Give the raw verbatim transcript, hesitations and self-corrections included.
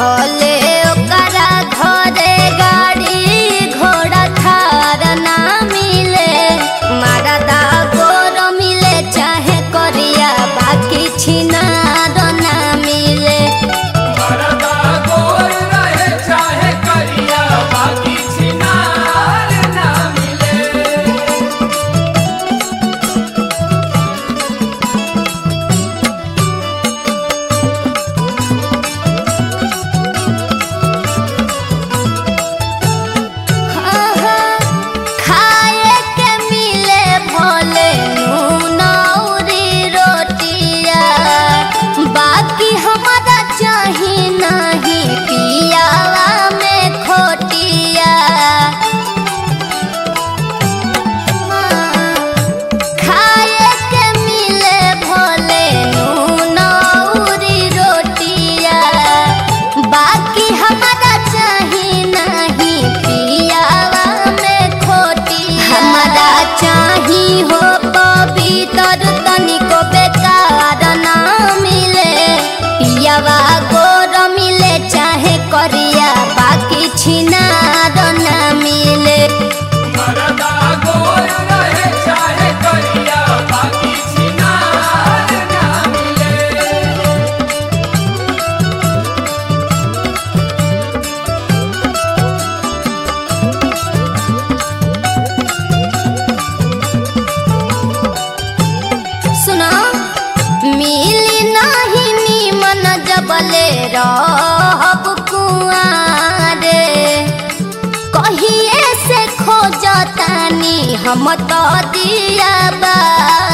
भले ओकरा घरे गाड़ी घोड़ा थार ना मिले, मरदा गोर मिले चाहे करिया बाकी छिनार ना मिले। मरदा गोर रहे चाहे करिया बाकी छिनार ना मिले। खाए के मिले भले नून औरी रोटिया, बाकी हमारा चाही नहीं पियावा में खोटिया। खाए के मिले भले नून औरी रोटिया, बाकी हमारा चाही नहीं पियावा में खोटिया। हमारा चाही हो पवित्र तनिको बेकार ना मिले, पियावा गोर मिले चाहे करिया बाकी छिनार ना मिले। मरदा गोर रहे चाहे करिया बाकी छिनार ना मिले। सुना मिली नाही नीमन जबले रहब कुआरे, कहिए से खोजतानी हम तो दिया बा